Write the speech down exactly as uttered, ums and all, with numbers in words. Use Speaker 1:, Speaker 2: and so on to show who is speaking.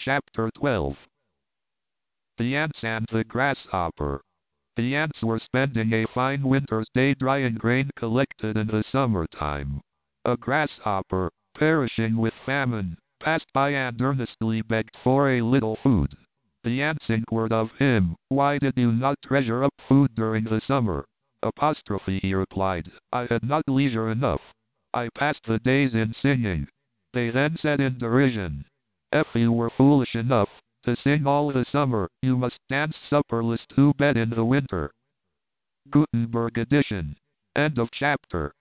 Speaker 1: Chapter twelve. The Ants and the Grasshopper. The ants were spending a fine winter's day drying grain collected in the summertime. A grasshopper, perishing with famine, passed by and earnestly begged for a little food. The ants inquired of him, "Why did you not treasure up food during the summer?" Apostrophe, he replied, "I had not leisure enough. I passed the days in singing." They then said in derision, "If you were foolish enough to sing all the summer, you must dance supperless to bed in the winter." Gutenberg edition. End of chapter.